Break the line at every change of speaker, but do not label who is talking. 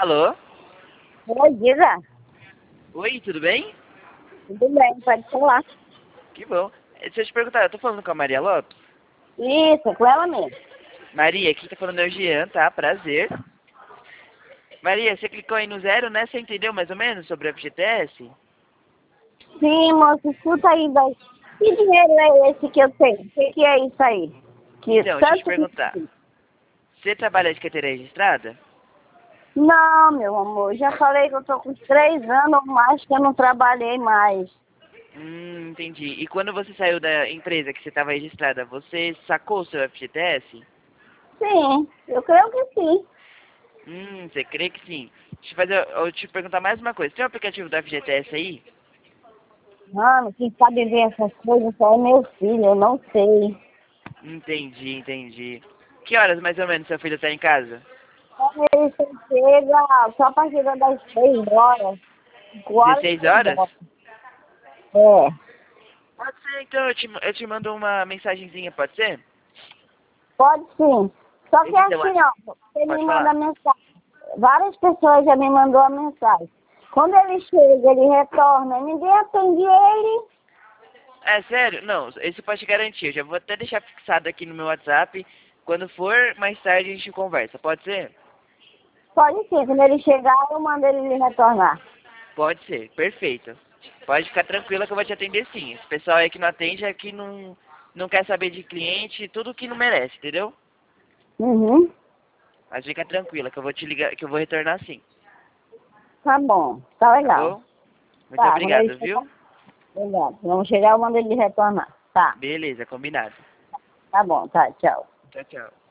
Alô?
Oi, diga.
Oi, tudo bem?
Tudo bem, pode falar.
Que bom. Deixa eu te perguntar, eu tô falando com a Maria Lopes?
Isso, é com ela mesmo.
Maria, aqui tá falando é o Jean, tá? Prazer. Maria, você clicou aí no zero, né? Você entendeu mais ou menos sobre a FGTS?
Sim, moço, escuta aí, vai. Que dinheiro é esse que eu tenho? O que é isso aí? Que
Então, deixa eu te
tanto
perguntar.
que...
Você trabalha de carteira registrada?
Não, meu amor, já falei que eu tô com 3 anos ou mais que eu não trabalhei mais.
Entendi. E quando você saiu da empresa que você estava registrada, você sacou o seu FGTS?
Sim, eu creio que sim.
Você crê que sim. Eu te perguntar mais uma coisa. Tem o aplicativo do FGTS aí?
Mano, quem sabe ver essas coisas só é meu filho, eu não sei.
Entendi, entendi. Que horas mais ou menos seu filho tá em casa?
Ele só chega só a partir das 6 horas, 5 horas e
16
6
horas?
horas. É.
Pode ser, então eu te mando uma mensagenzinha, pode ser?
Pode sim. Só que
Esse seu...
assim, ó, você me
Pode
manda
falar.
mensagem. Várias pessoas já me mandou a mensagem. Quando ele chega, ele retorna, ninguém atende ele.
É sério? Não, esse pode te garantir. Eu já vou até deixar fixado aqui no meu WhatsApp. Quando for, mais tarde a gente conversa, pode ser?
Pode sim, quando ele chegar, eu mando ele retornar.
Pode ser, perfeito. Pode ficar tranquila que eu vou te atender sim. Esse pessoal aí que não atende é que não quer saber de cliente, tudo que não merece, entendeu?
Uhum.
Mas fica tranquila que eu vou te ligar, que eu vou retornar sim,
Tá bom, tá
tá
legal.
bom? Muito
Tá, quando ele
obrigado,
chegar,
viu?
obrigado. Vamos chegar, eu mando ele retornar. Tá,
Beleza, combinado.
tá bom, tá, tchau.
Tchau, tchau.